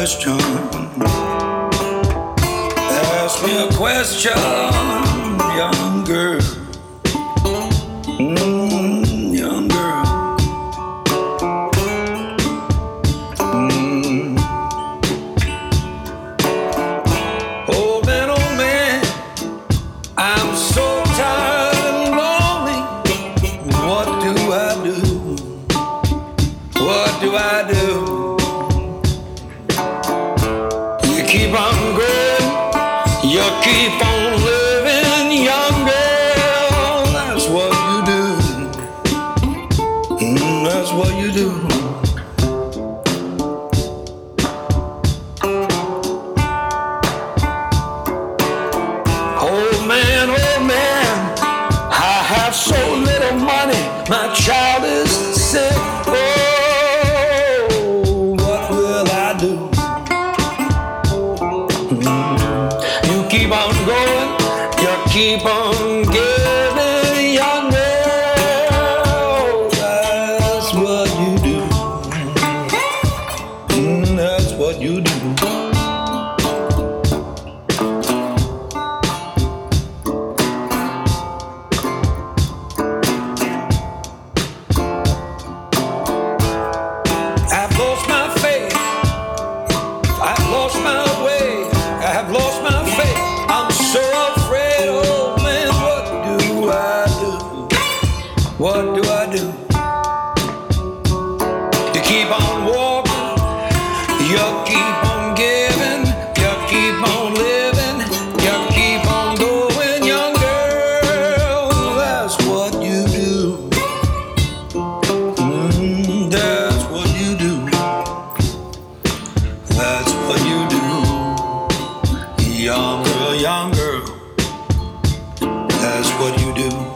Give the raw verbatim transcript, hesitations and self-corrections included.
question. Ask me a question, young girl. Mm, young girl. Mm. Oh man, oh man, I'm so tired and lonely. What do I do? What do I do? You keep on growing, you keep on living, young girl. That's what you do. Mm, that's what you do. Oh man, oh man, I have so little money. My child is sick. Oh, what will I do? Mm. You keep on going, you keep on giving, young girl. That's what you do. Mm, that's what you do. I've lost my faith. I've lost my way. I have lost my faith. I'm so afraid. Oh man, what do I do? What do I do? You keep on walking. You keep on giving. You keep on living. You keep on going, young girl. That's what you do. Mm, that's what you do. That's what you do. Young girl, young girl. That's what you do.